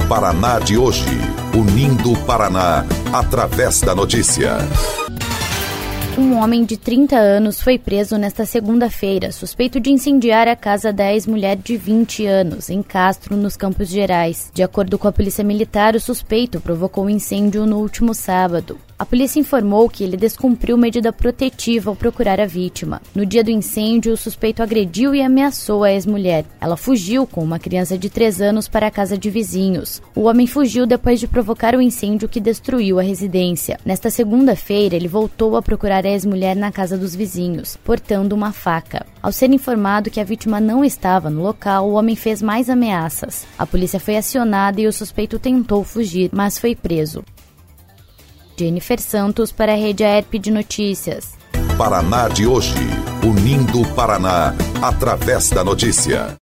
Paraná de hoje, unindo o Paraná através da notícia. Um homem de 30 anos foi preso nesta segunda-feira, suspeito de incendiar a casa da ex-mulher de 20 anos, em Castro, nos Campos Gerais. De acordo com a Polícia Militar, o suspeito provocou um incêndio no último sábado. A polícia informou que ele descumpriu medida protetiva ao procurar a vítima. No dia do incêndio, o suspeito agrediu e ameaçou a ex-mulher. Ela fugiu com uma criança de 3 anos para a casa de vizinhos. O homem fugiu depois de provocar o incêndio que destruiu a residência. Nesta segunda-feira, ele voltou a procurar a ex-mulher na casa dos vizinhos, portando uma faca. Ao ser informado que a vítima não estava no local, o homem fez mais ameaças. A polícia foi acionada e o suspeito tentou fugir, mas foi preso. Jennifer Santos para a Rede AERP de Notícias. Paraná de hoje, unindo o Paraná através da notícia.